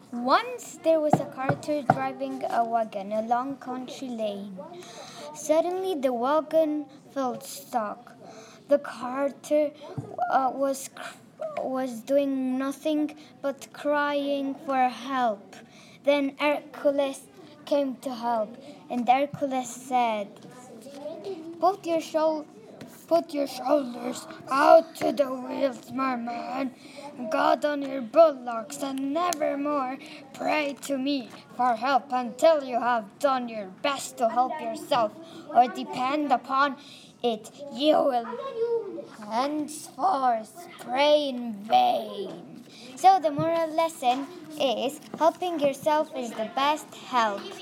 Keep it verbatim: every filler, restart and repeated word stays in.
Once there was a carter driving a wagon along country lane. Suddenly the wagon felt stuck. The carter uh, was cr- was doing nothing but crying for help. Then Hercules came to help, and Hercules said, "Put your shoulders Put your shoulders out to the wheels, my man. God on your bullocks, and never more pray to me for help until you have done your best to help yourself, or depend upon it, you will henceforth pray in vain." So the moral lesson is helping yourself is the best help.